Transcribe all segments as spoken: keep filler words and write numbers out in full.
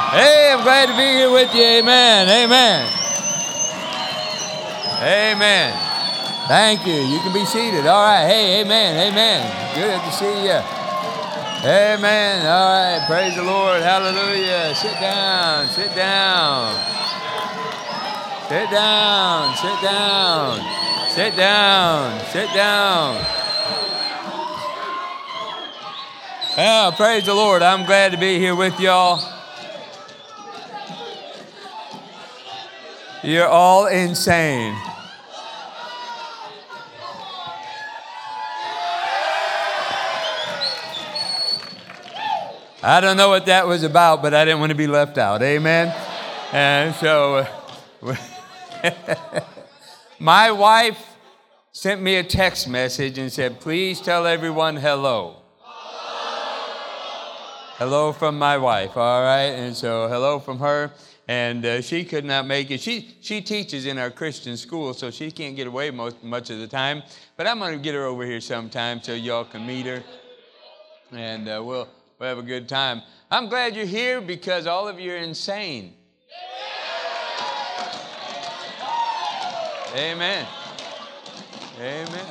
Hey, I'm glad to be here with you. Amen. Amen. Amen. Thank you. You can be seated. All right. Hey, amen. Amen. Good to see you. Amen. All right. Praise the Lord. Hallelujah. Sit down. Sit down. Sit down. Sit down. Sit down. Sit down. Well, praise the Lord. I'm glad to be here with y'all. You're all insane. I don't know what that was about, but I didn't want to be left out. Amen. And so uh, my wife sent me a text message and said, please tell everyone hello. Hello from my wife, all right? And so hello from her. And uh, she could not make it. She she teaches in our Christian school, so she can't get away most, much of the time. But I'm going to get her over here sometime so y'all can meet her. And uh, we'll, we'll have a good time. I'm glad you're here because all of you are insane. Amen. Amen.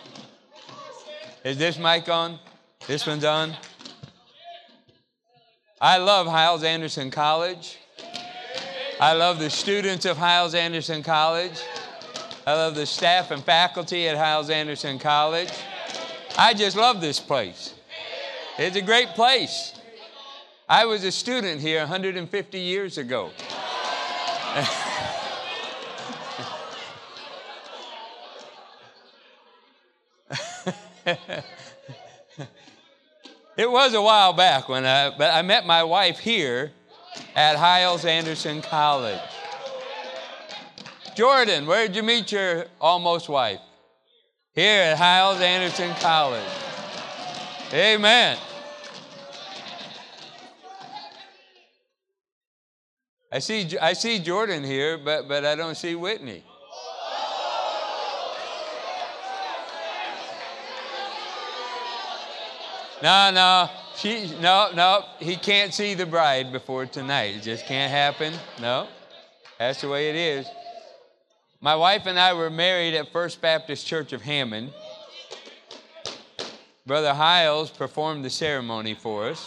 Is this mic on? This one's on? I love Hyles-Anderson College. I love the students of Hyles-Anderson College. I love the staff and faculty at Hyles-Anderson College. I just love this place. It's a great place. I was a student here one hundred fifty years ago. It was a while back when I, but I met my wife here at Hyles-Anderson College. Jordan, where did you meet your almost wife? Here at Hyles-Anderson College. Amen. I see I see Jordan here, but, but I don't see Whitney. No, no, she, no, no, he can't see the bride before tonight. It just can't happen. No, that's the way it is. My wife and I were married at First Baptist Church of Hammond. Brother Hyles performed the ceremony for us.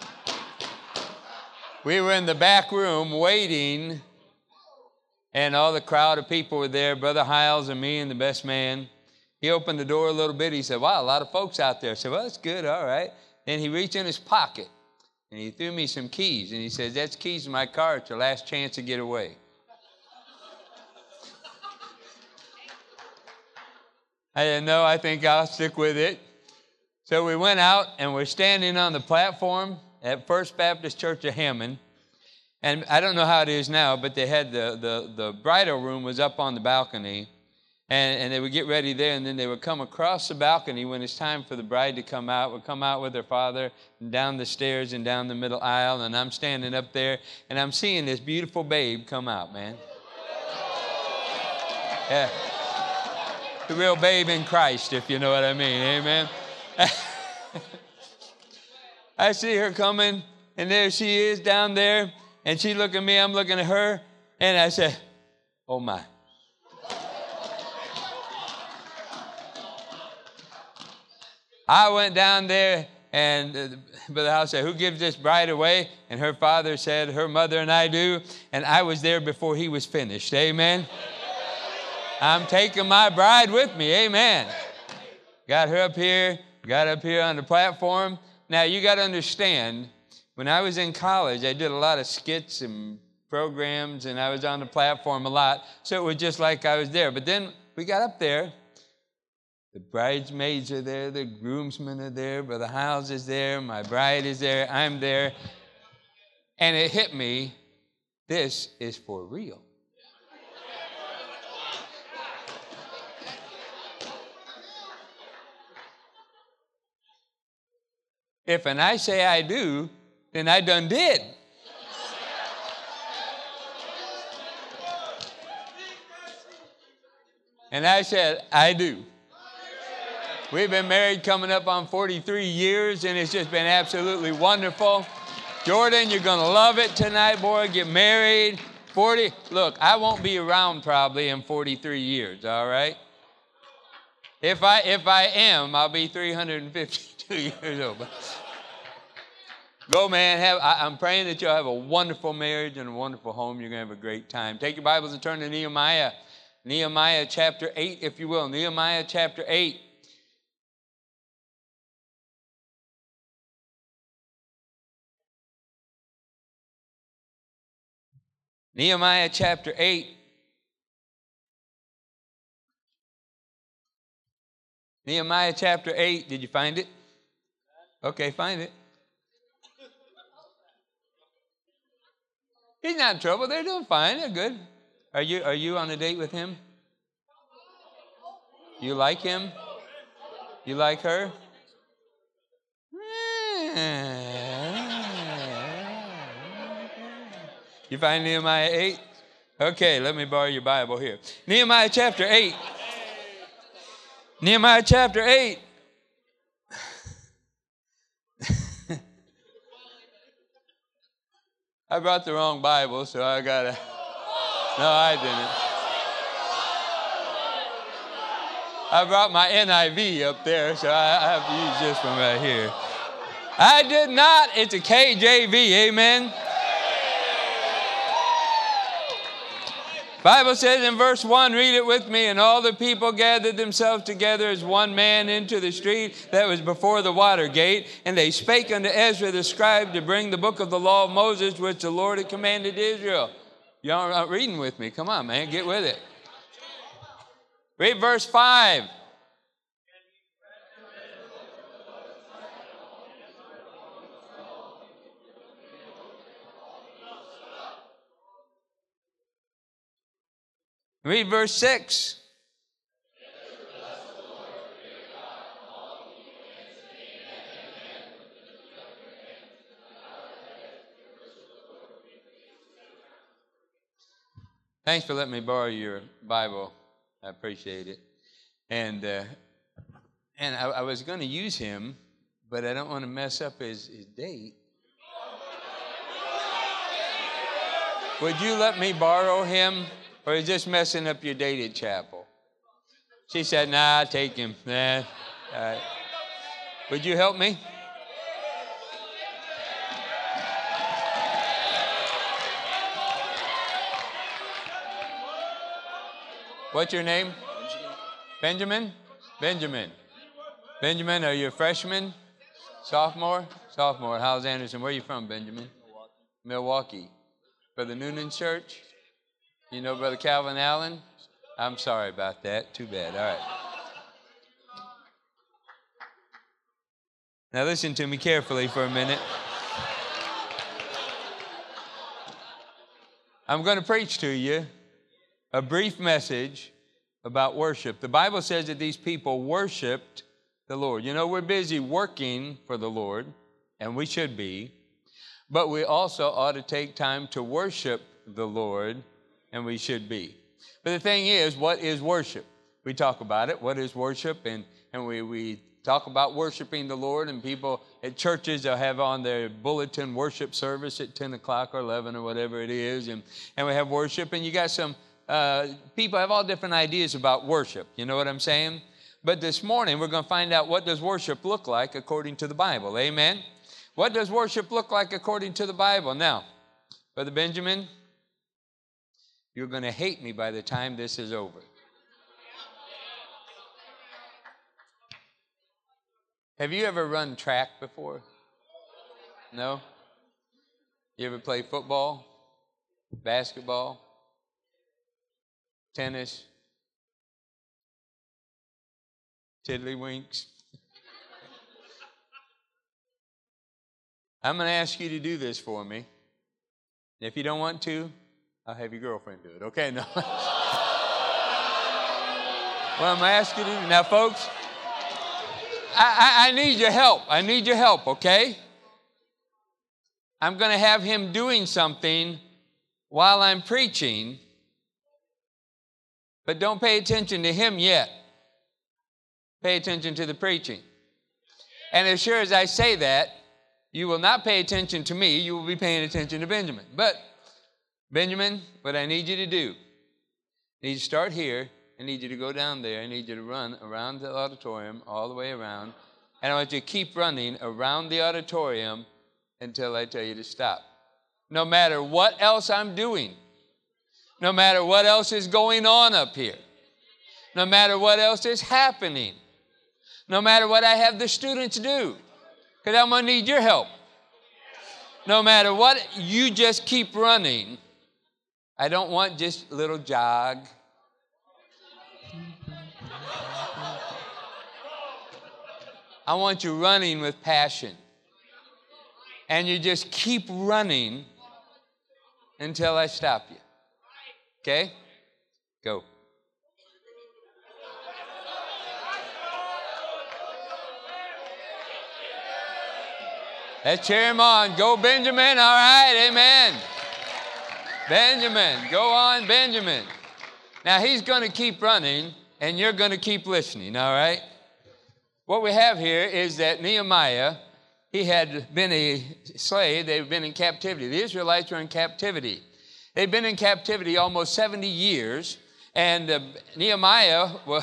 We were in the back room waiting, and all the crowd of people were there, Brother Hyles and me and the best man. He opened the door a little bit. He said, wow, a lot of folks out there. I said, well, that's good, all right. Then he reached in his pocket, and he threw me some keys. And he says, that's keys to my car. It's your last chance to get away. I didn't know. I think I'll stick with it. So we went out, and we're standing on the platform at First Baptist Church of Hammond. And I don't know how it is now, but they had the, the, the bridal room was up on the balcony. And, and they would get ready there, and then they would come across the balcony when it's time for the bride to come out, would come out with her father, and down the stairs and down the middle aisle, and I'm standing up there, and I'm seeing this beautiful babe come out, man. Yeah. The real babe in Christ, if you know what I mean, amen? I see her coming, and there she is down there, and she looking at me, I'm looking at her, and I said, oh my. I went down there, and uh, Brother House said, who gives this bride away? And her father said, her mother and I do. And I was there before he was finished. Amen. I'm taking my bride with me. Amen. Got her up here, got up here on the platform. Now, you got to understand, when I was in college, I did a lot of skits and programs, and I was on the platform a lot. So it was just like I was there. But then we got up there. The bridesmaids are there, the groomsmen are there, Brother Hyles is there, my bride is there, I'm there. And it hit me, this is for real. If and I say I do, then I done did. And I said, I do. We've been married coming up on forty-three years, and it's just been absolutely wonderful. Jordan, you're going to love it tonight, boy. Get married. forty. Look, I won't be around probably in forty-three years, all right? If I if I am, I'll be three hundred fifty-two years old. Go, man. Have, I, I'm praying that you'll have a wonderful marriage and a wonderful home. You're going to have a great time. Take your Bibles and turn to Nehemiah. Nehemiah chapter eight, if you will. Nehemiah chapter eight. Nehemiah chapter eight. Nehemiah chapter eight. Did you find it? Okay, find it. He's not in trouble. They're doing fine. They're good. Are you, are you on a date with him? You like him? You like her? You find Nehemiah eight? Okay, let me borrow your Bible here. Nehemiah chapter eight. Nehemiah chapter eight. I brought the wrong Bible, so I got to... No, I didn't. I brought my N I V up there, so I have to use this one right here. I did not. It's a K J V, amen? Bible says in verse one, read it with me, and all the people gathered themselves together as one man into the street that was before the water gate, and they spake unto Ezra the scribe to bring the book of the law of Moses, which the Lord had commanded Israel. Y'all are reading with me. Come on, man, get with it. Read verse five. Read verse six. Thanks for letting me borrow your Bible. I appreciate it. And uh, and I, I was going to use him, but I don't want to mess up his, his date. Would you let me borrow him? Or is this messing up your date at chapel? She said, nah, take him. Nah. All right. Would you help me? What's your name? Benjamin. Benjamin? Benjamin. Benjamin, are you a freshman? Sophomore? Sophomore. How's Anderson? Where are you from, Benjamin? Milwaukee. Milwaukee. For the Noonan Church? You know Brother Calvin Allen? I'm sorry about that. Too bad. All right. Now listen to me carefully for a minute. I'm going to preach to you a brief message about worship. The Bible says that these people worshiped the Lord. You know, we're busy working for the Lord, and we should be, but we also ought to take time to worship the Lord, and we should be. But the thing is, what is worship? We talk about it. What is worship? And, and we, we talk about worshiping the Lord, and people at churches, they'll have on their bulletin worship service at ten o'clock or eleven or whatever it is, and, and we have worship, and you got some uh, people have all different ideas about worship. You know what I'm saying? But this morning, we're going to find out what does worship look like according to the Bible. Amen? What does worship look like according to the Bible? Now, Brother Benjamin, you're going to hate me by the time this is over. Have you ever run track before? No? You ever play football, basketball, tennis, tiddlywinks? I'm going to ask you to do this for me. If you don't want to, I'll have your girlfriend do it. Okay, no. Well, I'm going to ask you to do. Now, folks, I, I, I need your help. I need your help, okay? I'm going to have him doing something while I'm preaching, but don't pay attention to him yet. Pay attention to the preaching. And as sure as I say that, You will not pay attention to me. You will be paying attention to Benjamin. But, Benjamin, what I need you to do, I need you to start here. I need you to go down there. I need you to run around the auditorium, all the way around. And I want you to keep running around the auditorium until I tell you to stop. No matter what else I'm doing, no matter what else is going on up here, no matter what else is happening, no matter what I have the students do, because I'm going to need your help. No matter what, you just keep running. I don't want just a little jog. I want you running with passion. And you just keep running until I stop you. Okay? Go. Let's cheer him on. Go, Benjamin. All right. Amen. Benjamin. Go on, Benjamin. Now, he's going to keep running, and you're going to keep listening. All right? What we have here is that Nehemiah, he had been a slave. They've been in captivity. The Israelites were in captivity. They've been in captivity almost seventy years. And uh, Nehemiah, well,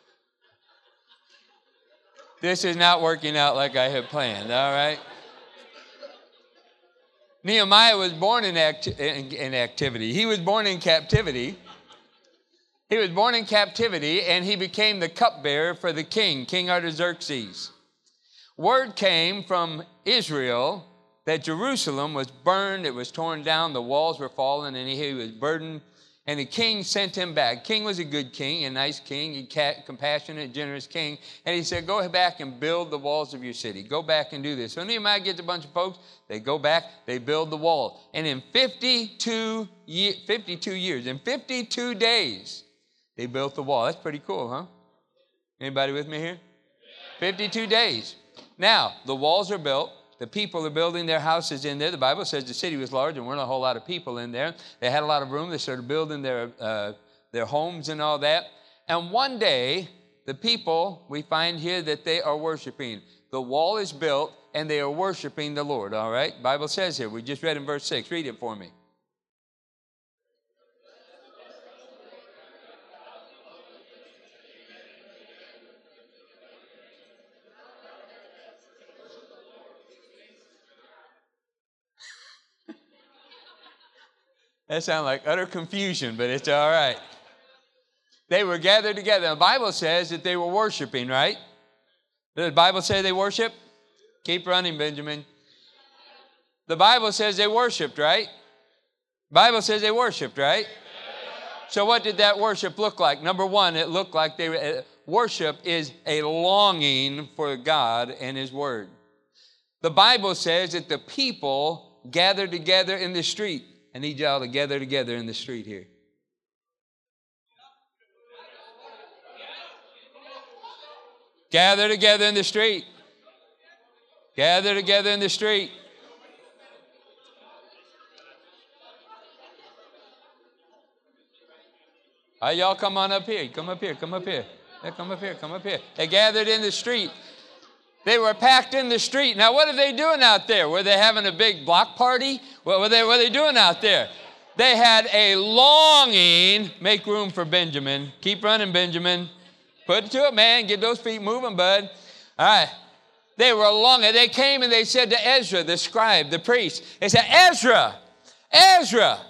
this is not working out like I had planned, all right? Nehemiah was born in, acti- in, in activity. He was born in captivity. He was born in captivity, and he became the cupbearer for the king, King Artaxerxes. Word came from Israel that Jerusalem was burned, it was torn down, the walls were fallen, and he was burdened. And the king sent him back. King was a good king, a nice king, a compassionate, generous king. And he said, go back and build the walls of your city. Go back and do this. So Nehemiah gets a bunch of folks. They go back, they build the wall. And in fifty-two, ye- fifty-two years, in fifty-two days, they built the wall. That's pretty cool, huh? Anybody with me here? fifty-two days. Now, the walls are built. The people are building their houses in there. The Bible says the city was large and weren't a whole lot of people in there. They had a lot of room. They started building their, uh, their homes and all that. And one day, the people, we find here that they are worshiping. The wall is built and they are worshiping the Lord, all right? The Bible says here, we just read in verse six. Read it for me. That sounds like utter confusion, but it's all right. They were gathered together. The Bible says that they were worshiping, right? Does the Bible say they worship? Keep running, Benjamin. The Bible says they worshiped, right? The Bible says they worshiped, right? So what did that worship look like? Number one, it looked like they were, uh, worship is a longing for God and His Word. The Bible says that the people gathered together in the street. I need y'all to gather together in the street here. Gather together in the street. Gather together in the street. All right, y'all come on up here. Come up here. Come up here. Yeah, come up here. Come up here. They gathered in the street. They were packed in the street. Now, what are they doing out there? Were they having a big block party? What were they, what were they doing out there? They had a longing. Make room for Benjamin. Keep running, Benjamin. Put it to it, man. Get those feet moving, bud. All right. They were longing. They came and they said to Ezra, the scribe, the priest, they said, Ezra, Ezra.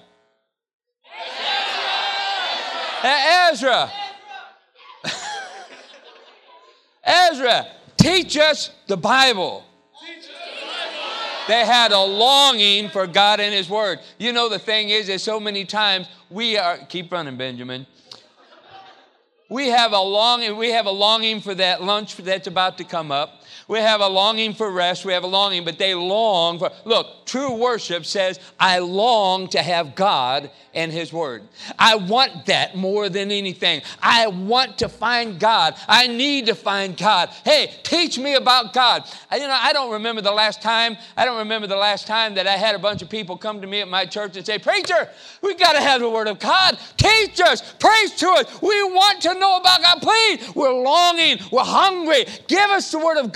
Ezra. Ezra. Ezra. Teach us the Bible. They had a longing for God and His Word. You know, the thing is that so many times we are, keep running, Benjamin. We have a longing, we have a longing for that lunch that's about to come up. We have a longing for rest. We have a longing, but they long for, look, true worship says, I long to have God and His Word. I want that more than anything. I want to find God. I need to find God. Hey, teach me about God. I, you know, I don't remember the last time, I don't remember the last time that I had a bunch of people come to me at my church and say, preacher, we got to have the Word of God. Teach us, preach to us. We want to know about God. Please, we're longing, we're hungry. Give us the Word of God.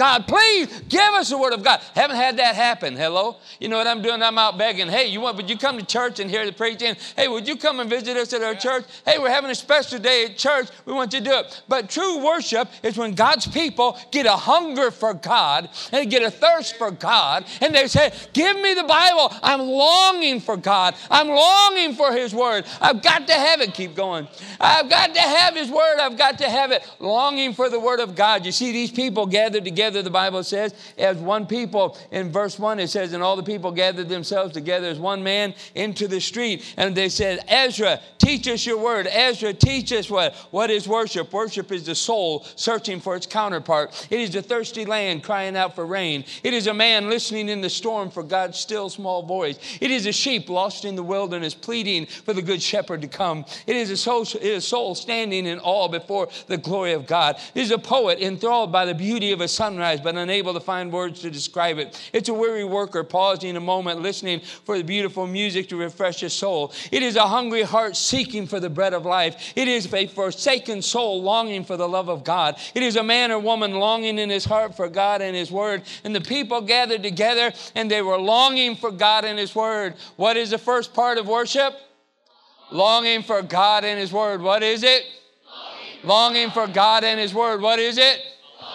God. Please give us the Word of God. Haven't had that happen. Hello? You know what I'm doing? I'm out begging. Hey, you want, would you come to church and hear the preaching? Hey, would you come and visit us at our church? Hey, we're having a special day at church. We want you to do it. But true worship is when God's people get a hunger for God and get a thirst for God. And they say, give me the Bible. I'm longing for God. I'm longing for His Word. I've got to have it. Keep going. I've got to have His Word. I've got to have it. Longing for the Word of God. You see, these people gathered together, the Bible says, as one people. In verse one, it says, and all the people gathered themselves together as one man into the street. And they said, Ezra, teach us your word. Ezra, teach us what? What is worship? Worship is the soul searching for its counterpart. It is a thirsty land crying out for rain. It is a man listening in the storm for God's still small voice. It is a sheep lost in the wilderness pleading for the good shepherd to come. It is a soul, it is a soul standing in awe before the glory of God. It is a poet enthralled by the beauty of a sunrise but unable to find words to describe it. It's a weary worker pausing a moment listening for the beautiful music to refresh his soul. It is a hungry heart seeking for the bread of life. It is a forsaken soul longing for the love of God. It is a man or woman longing in his heart for God and His Word. And the people gathered together and they were longing for God and His Word. What is the first part of worship? Longing for God and His Word. What is it? Longing for God and His Word. What is it?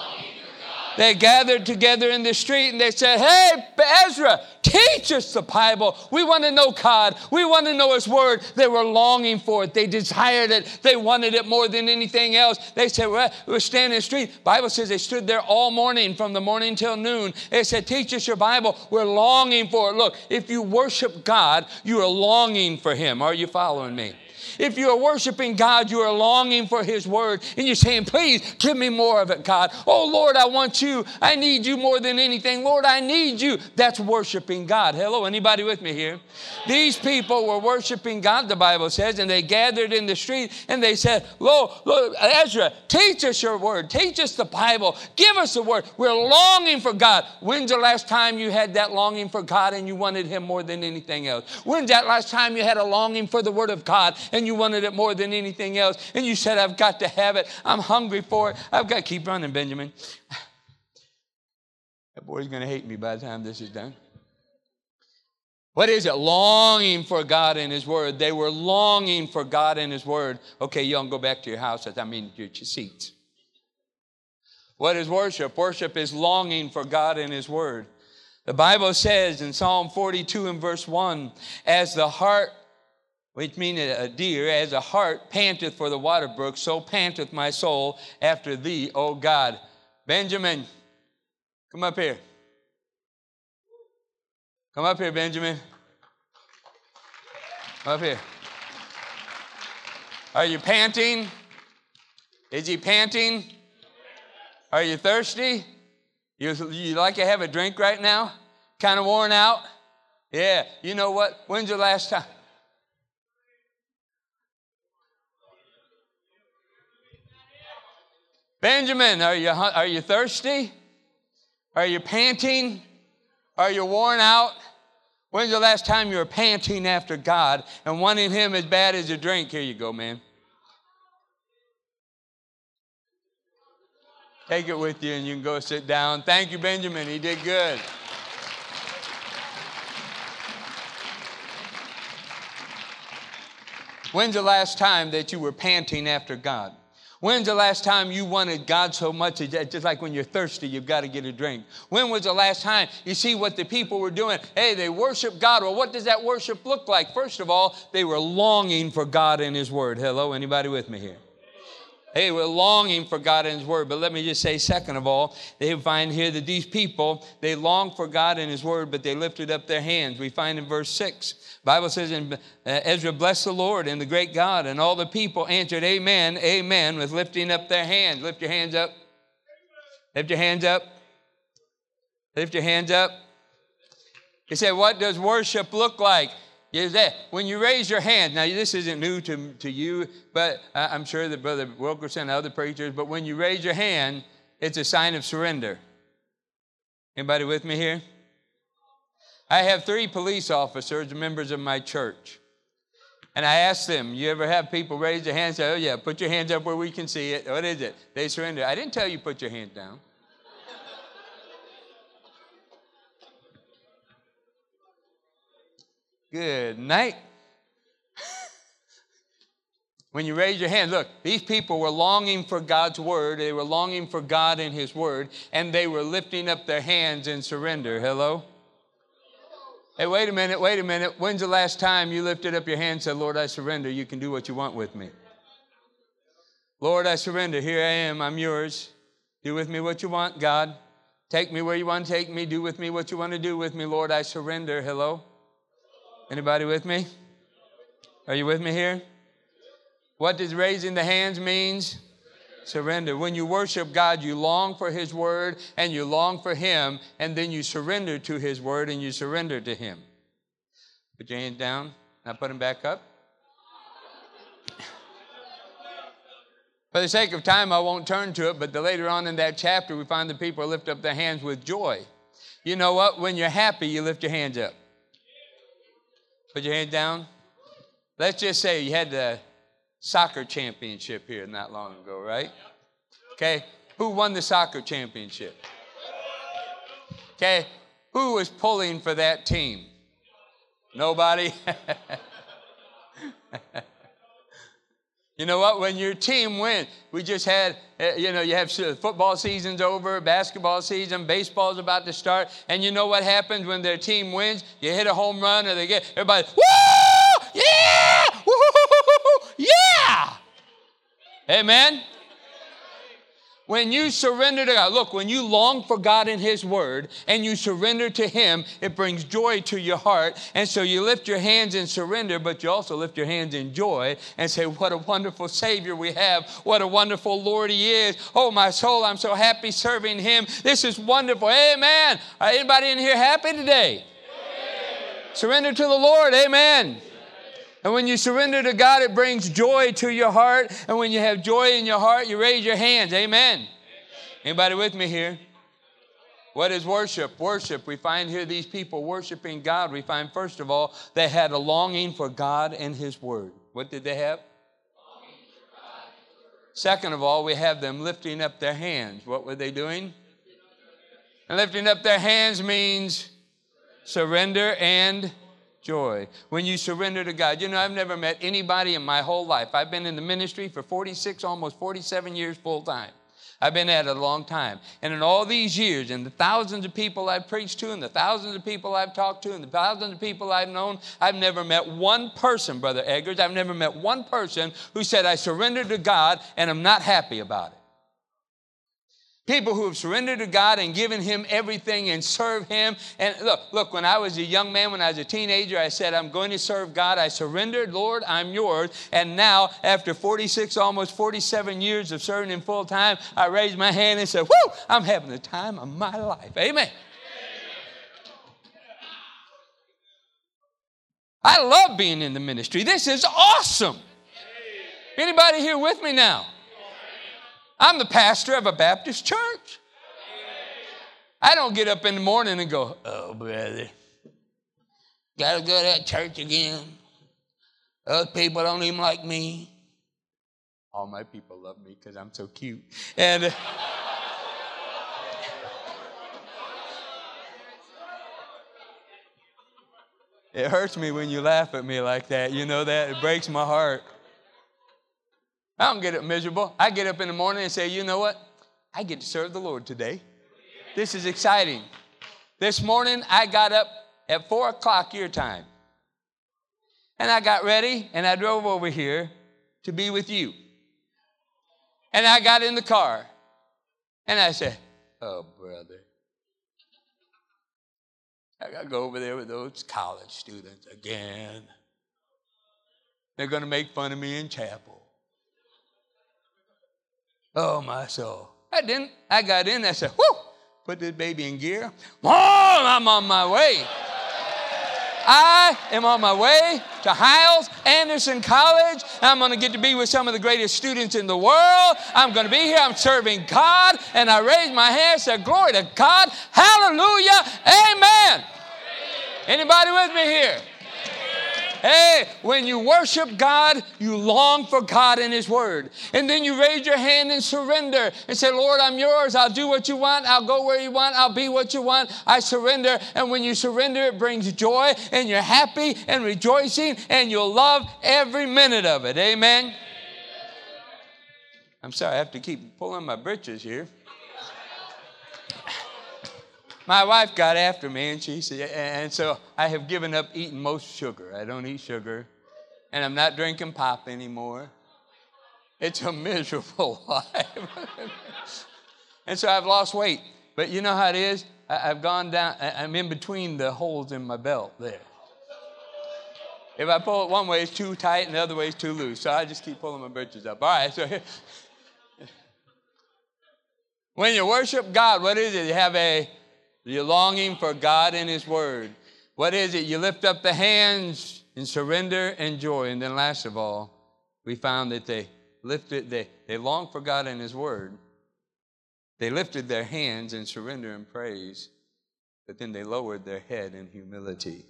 They gathered together in the street and they said, hey, Ezra, teach us the Bible. We want to know God. We want to know His Word. They were longing for it. They desired it. They wanted it more than anything else. They said, well, we're standing in the street. The Bible says they stood there all morning, from the morning till noon. They said, teach us your Bible. We're longing for it. Look, if you worship God, you are longing for Him. Are you following me? If you are worshiping God, you are longing for His Word. And you're saying, please give me more of it, God. Oh, Lord, I want you. I need you more than anything. Lord, I need you. That's worshiping God. Hello, anybody with me here? These people were worshiping God, the Bible says, and they gathered in the street and they said, Lord, Lord, Ezra, teach us your Word. Teach us the Bible. Give us the Word. We're longing for God. When's the last time you had that longing for God and you wanted Him more than anything else? When's that last time you had a longing for the Word of God and you wanted it more than anything else? And you said, I've got to have it. I'm hungry for it. I've got to keep running, Benjamin. That boy's going to hate me by the time this is done. What is it? Longing for God and His Word. They were longing for God and His Word. Okay, you all go back to your house. I mean, your seats. What is worship? Worship is longing for God and His Word. The Bible says in Psalm forty-two and verse one, as the heart, which means a deer, as a hart panteth for the water brook, so panteth my soul after Thee, O God. Benjamin, come up here. Come up here, Benjamin. Come up here. Are you panting? Is he panting? Are you thirsty? You, you like to have a drink right now? Kind of worn out? Yeah. You know what? When's the last time? Benjamin, are you, are you thirsty? Are you panting? Are you worn out? When's the last time you were panting after God and wanting Him as bad as a drink? Here you go, man. Take it with you and you can go sit down. Thank you, Benjamin. He did good. When's the last time that you were panting after God? When's the last time you wanted God so much, just like when you're thirsty, you've got to get a drink? When was the last time you see what the people were doing? Hey, they worship God. Well, what does that worship look like? First of all, they were longing for God and His Word. Hello, anybody with me here? Hey, we're longing for God and His Word. But let me just say, second of all, they find here that these people, they longed for God and His Word, but they lifted up their hands. We find in verse six, the Bible says, in uh, Ezra blessed the Lord and the great God, and all the people answered, amen, amen, with lifting up their hands. Lift your hands up. Lift your hands up. Lift your hands up. He said, what does worship look like? Is that when you raise your hand, now this isn't new to, to you, but I'm sure that Brother Wilkerson and other preachers, but when you raise your hand, it's a sign of surrender. Anybody with me here? I have three police officers, members of my church. And I asked them, you ever have people raise their hands and say, oh yeah, put your hands up where we can see it. What is it? They surrender. I didn't tell you put your hands down. Good night. When you raise your hand, look, these people were longing for God's word. They were longing for God and his word, and they were lifting up their hands in surrender. Hello? Hey, wait a minute, wait a minute. When's the last time you lifted up your hand and said, Lord, I surrender. You can do what you want with me. Lord, I surrender. Here I am. I'm yours. Do with me what you want, God. Take me where you want to take me. Do with me what you want to do with me. Lord, I surrender. Hello? Anybody with me? Are you with me here? What does raising the hands means? Surrender. When you worship God, you long for his word and you long for him, and then you surrender to his word and you surrender to him. Put your hands down. Now put them back up. For the sake of time, I won't turn to it, but the, later on in that chapter, we find that people lift up their hands with joy. You know what? When you're happy, you lift your hands up. Put your hands down. Let's just say you had the soccer championship here not long ago, right? Okay, who won the soccer championship? Okay, who was pulling for that team? Nobody? You know what? When your team wins, we just had, you know, you have football season's over, basketball season, baseball's about to start, and you know what happens when their team wins? You hit a home run or they get, everybody, woo! Yeah! Woo! Yeah! Amen? When you surrender to God, look, when you long for God and his word and you surrender to him, it brings joy to your heart. And so you lift your hands in surrender, but you also lift your hands in joy and say, what a wonderful Savior we have. What a wonderful Lord he is. Oh, my soul, I'm so happy serving him. This is wonderful. Amen. Are anybody in here happy today? Amen. Surrender to the Lord. Amen. And when you surrender to God, it brings joy to your heart. And when you have joy in your heart, you raise your hands. Amen. Amen. Anybody with me here? What is worship? Worship. We find here these people worshiping God. We find, first of all, they had a longing for God and his word. What did they have? Second of all, we have them lifting up their hands. What were they doing? And lifting up their hands means surrender and joy. When you surrender to God. You know, I've never met anybody in my whole life. I've been in the ministry for forty-six, almost forty-seven years full time. I've been at it a long time. And in all these years, and the thousands of people I've preached to, and the thousands of people I've talked to, and the thousands of people I've known, I've never met one person, Brother Eggers, I've never met one person who said, I surrendered to God and I'm not happy about it. People who have surrendered to God and given him everything and serve him. And look, look, when I was a young man, when I was a teenager, I said, I'm going to serve God. I surrendered, Lord, I'm yours. And now, after forty-six, almost forty-seven years of serving him full time, I raised my hand and said, whoo, I'm having the time of my life. Amen. I love being in the ministry. This is awesome. Anybody here with me now? I'm the pastor of a Baptist church. I don't get up in the morning and go, oh, brother, got to go to that church again. Those people don't even like me. All my people love me because I'm so cute. And uh, it hurts me when you laugh at me like that. You know that? It breaks my heart. I don't get up miserable. I get up in the morning and say, you know what? I get to serve the Lord today. This is exciting. This morning, I got up at four o'clock your time. And I got ready, and I drove over here to be with you. And I got in the car, and I said, oh, brother, I got to go over there with those college students again. They're going to make fun of me in chapel. Oh, my soul. I didn't. I got in. I said, whoo, put this baby in gear. Whoa, I'm on my way. I am on my way to Hiles Anderson College. I'm going to get to be with some of the greatest students in the world. I'm going to be here. I'm serving God. And I raised my hand and said, glory to God. Hallelujah. Amen. Anybody with me here? Hey, when you worship God, you long for God and His Word. And then you raise your hand and surrender and say, Lord, I'm yours. I'll do what you want. I'll go where you want. I'll be what you want. I surrender. And when you surrender, it brings joy, and you're happy and rejoicing, and you'll love every minute of it. Amen. I'm sorry, I have to keep pulling my britches here. My wife got after me, and she said, and so I have given up eating most sugar. I don't eat sugar, and I'm not drinking pop anymore. It's a miserable life. And so I've lost weight. But you know how it is? I've gone down, I'm in between the holes in my belt there. If I pull it one way, it's too tight, and the other way, it's too loose. So I just keep pulling my britches up. All right, so here. When you worship God, what is it? You have a You're longing for God and His Word. What is it? You lift up the hands in surrender and joy. And then last of all, we found that they lifted, they, they longed for God and His Word. They lifted their hands in surrender and praise, but then they lowered their head in humility.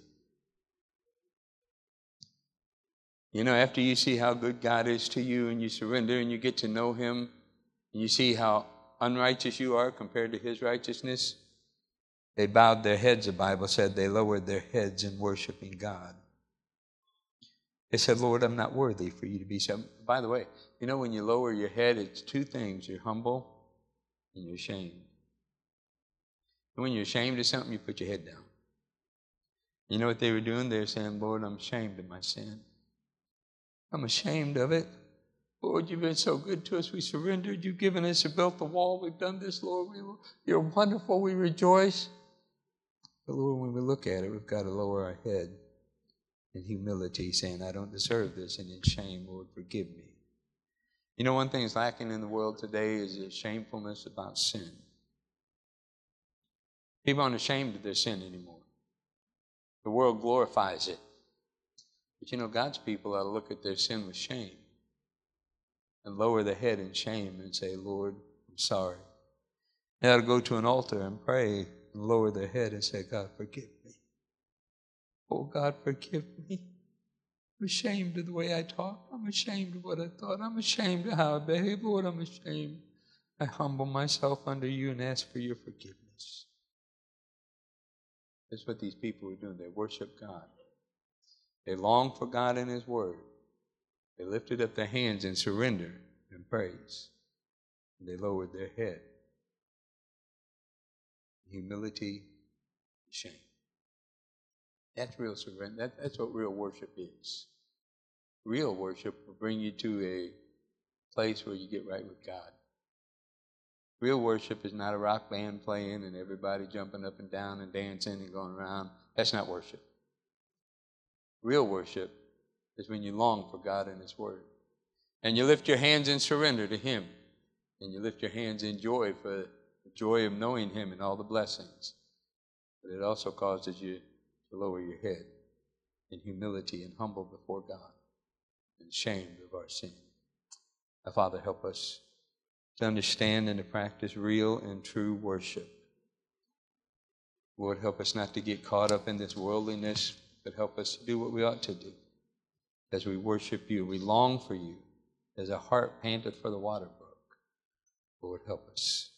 You know, after you see how good God is to you and you surrender and you get to know Him, and you see how unrighteous you are compared to His righteousness, they bowed their heads, the Bible said. They lowered their heads in worshiping God. They said, Lord, I'm not worthy for you to be so. By the way, you know, when you lower your head, it's two things. You're humble and you're ashamed. And when you're ashamed of something, you put your head down. You know what they were doing? They were saying, Lord, I'm ashamed of my sin. I'm ashamed of it. Lord, you've been so good to us. We surrendered. You've given us, you built the wall. We've done this, Lord. We, you're wonderful. We rejoice. But Lord, when we look at it, we've got to lower our head in humility, saying, I don't deserve this, and in shame, Lord, forgive me. You know, one thing that's lacking in the world today is a shamefulness about sin. People aren't ashamed of their sin anymore. The world glorifies it. But you know, God's people ought to look at their sin with shame and lower their head in shame and say, Lord, I'm sorry. They ought to go to an altar and pray and lower their head and say, God, forgive me. Oh, God, forgive me. I'm ashamed of the way I talked. I'm ashamed of what I thought. I'm ashamed of how I behaved. Lord, I'm ashamed. I humble myself under you and ask for your forgiveness. That's what these people are doing. They worship God. They long for God and His Word. They lifted up their hands in surrender and praise. And they lowered their head. Humility, shame. That's real surrender. That, that's what real worship is. Real worship will bring you to a place where you get right with God. Real worship is not a rock band playing and everybody jumping up and down and dancing and going around. That's not worship. Real worship is when you long for God and His Word. And you lift your hands in surrender to Him. And you lift your hands in joy for the joy of knowing Him and all the blessings. But it also causes you to lower your head in humility and humble before God and ashamed of our sin. Now, Father, help us to understand and to practice real and true worship. Lord, help us not to get caught up in this worldliness, but help us to do what we ought to do. As we worship you, we long for you, as a heart panteth for the water brook. Lord, help us.